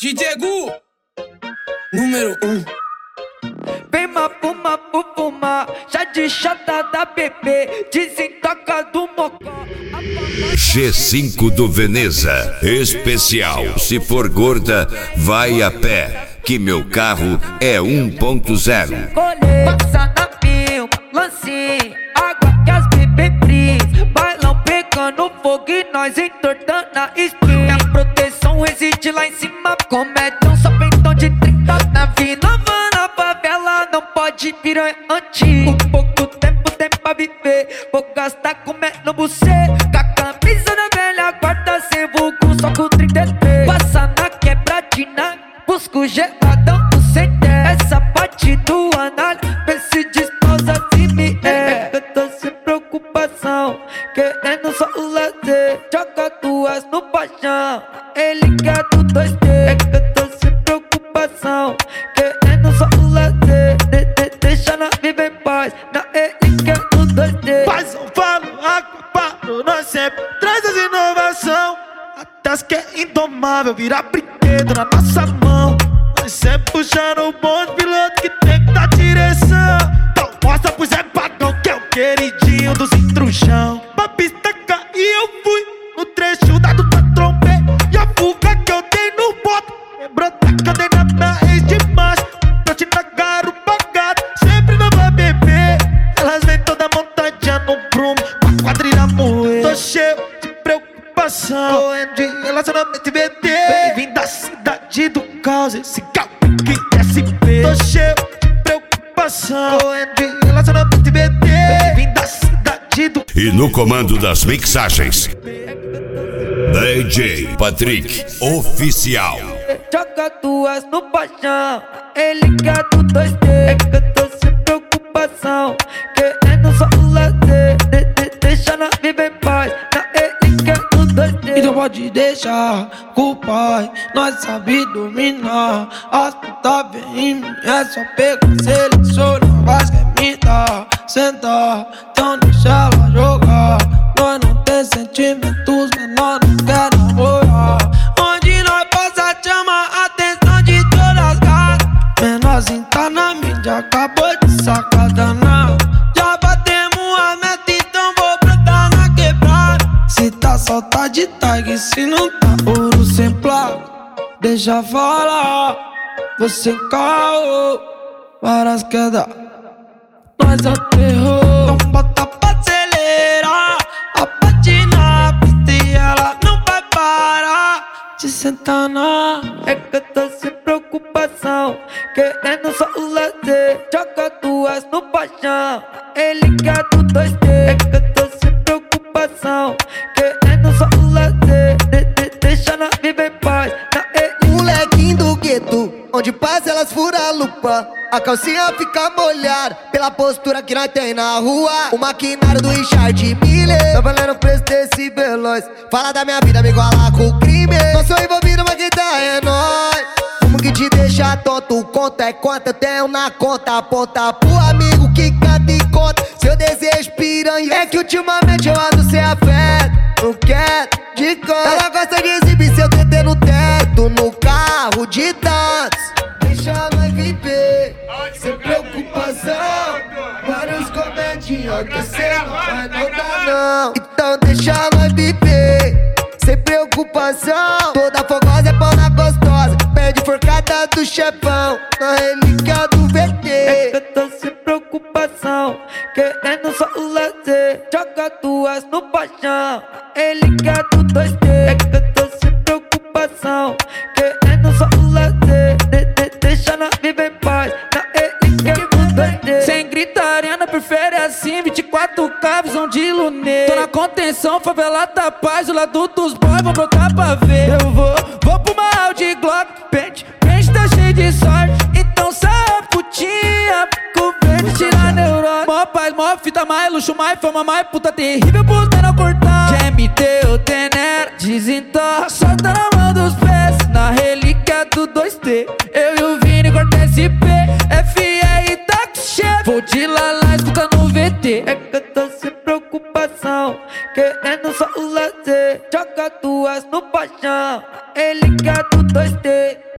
DJ Gu, número 1. Vem mafuma, fumar, chá de chata da bebê, desentoca do mocó. G5 do Veneza, especial. Se for gorda, vai a pé, que meu carro é 1.0. Passa na filma, lance, água que as bebê brisa, bailão pegando fogo e nós entortando a street. Minha proteção reside lá em cima, comédia só peitão de 30. Na vida na favela não pode virar antigo. Pouco tempo tem pra viver, vou gastar comendo você. Com a camisa da velha guarda sem vulgo, só com 33. Passa na quebradina, busco geladão do CT. Essa parte do análise, vê se disposa se me é. Eu tô sem preocupação, querendo só o lazer. Joga duas no paixão, ele quer do 2D. Eu tô sem preocupação, querendo só o lazer. Deixa na viver em paz, na ele quer do 2D. Mas eu falo, água parou, nós sempre traz as inovação. Até as que é indomável, virar brinquedo na nossa mão. Nós sempre puxando o bonde, piloto que tem que dar direção. Então mostra pro Zé Pagão que é o queridinho dos intrujão. Pra pista cair eu fui, no trecho dado da trombei. E a fuga que eu dei no boto, lembrou da cadeira na ex demais. Noite na garupa gato, sempre não vai beber. Elas vêm toda montadinha no prumo, com a quadrilha moer. Tô cheio de preocupação, correndo de relacionamento e VT. Bem-vindo da cidade do caos, esse carro que SP. Tô cheio de preocupação, correndo de relacionamento e VT. Bem-vindo da cidade do E no comando das mixagens, DJ Patrick Oficial. Joga duas no paixão, ele quer do 2D. É que eu tô sem preocupação, querendo só o lazer. Deixa na viver em paz, na ele quer do 2D. Então pode deixar com o pai, nós sabe dominar. As puta vem em mim, é só pegar, seleciona, mas quer me dar. Sentar, então deixa ela jogar. Nós não tem sentimentos, menor não quer namorar. Onde nós passa chama a atenção de todas as gatas. Menorzinho tá na mídia, acabou de sacar danado. Já batemos a meta, então vou brotar na quebrada. Se tá solta de tag, se não tá ouro sem placa. Deixa falar, você caô, várias quedas, nós aterrou. Então bota pra acelerar, a parte na pista e ela não vai parar de sentar na. É que eu tô sem preocupação, querendo só o lazer. Joga duas no paixão, ele quer do 2D. É que eu tô sem preocupação, querendo só o lazer. Deixa na viver em paz, na ele. Molequinho do gueto, onde passa elas furam a lupa. A calcinha fica molhada pela postura que nós tem na rua. O maquinário do Richard Miller, tô valendo o preço desse veloz. Fala da minha vida, me igualar com o crime. Não sou envolvido, mas quem tá é nóis. Como que te deixa tonto, conta é conta. Eu tenho na conta, aponta pro amigo que canta e conta. Seu desejo piranha é que ultimamente eu ando sem afeto. Não quero de conta. Ela gosta de exibir seu TT no teto, no carro de tantos. Deixa nós viver, sem preocupação. Vários comedinhos que cê não vai notar não. Então deixa nós viver, sem preocupação. Toda fogosa é pau na gostosa, pede forcada do chefão, na relíquia do VT. É que eu tô sem preocupação, querendo só o lazer. Joga duas no paixão, ele quer do 2D. É que eu tô sem preocupação, querendo só o lazer. Deixa na viver em paz, na ele quer do 2D. Sem gritaria, não prefere assim, 24K, visão de lunê. Tô na contenção, favela da paz, o lado dos boys, vou brotar pra ver. Eu vou pro mal de Glock, pente tá cheio de sorte. Então sai a putinha, com verde, tira a neurose. Mó paz, mó fita, mais luxo, mais fama, mais puta terrível pros menor cortar. GMT, o Tenera, desentorra, solta na mão dos pés, na relíquia do 2T. Eu e o Vini corta SP, FR tá com chefe. Vou de lalá, escutando o VT. É que eu tô sem preocupação, querendo só o lazer. Joga duas no paixão, ele quer do 2D.